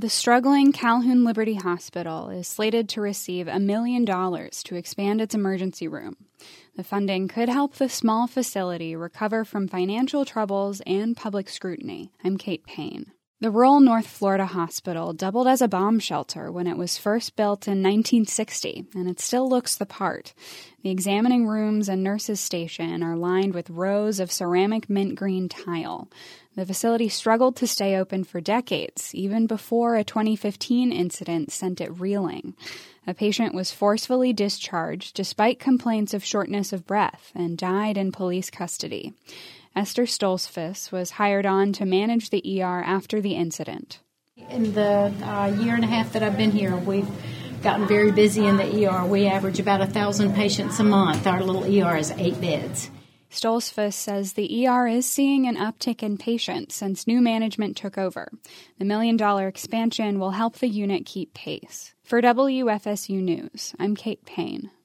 The struggling Calhoun Liberty Hospital is slated to receive $1 million to expand its emergency room. The funding could help the small facility recover from financial troubles and public scrutiny. I'm Kate Payne. The rural North Florida hospital doubled as a bomb shelter when it was first built in 1960, and it still looks the part. The examining rooms and nurses' station are lined with rows of ceramic mint green tile. The facility struggled to stay open for decades, even before a 2015 incident sent it reeling. A patient was forcefully discharged despite complaints of shortness of breath and died in police custody. Esther Stolzfus was hired on to manage the ER after the incident. In the year and a half that I've been here, we've gotten very busy in the ER. We average about 1,000 patients a month. Our little ER is 8 beds. Stolzfus says the ER is seeing an uptick in patients since new management took over. The $1 million expansion will help the unit keep pace. For WFSU News, I'm Kate Payne.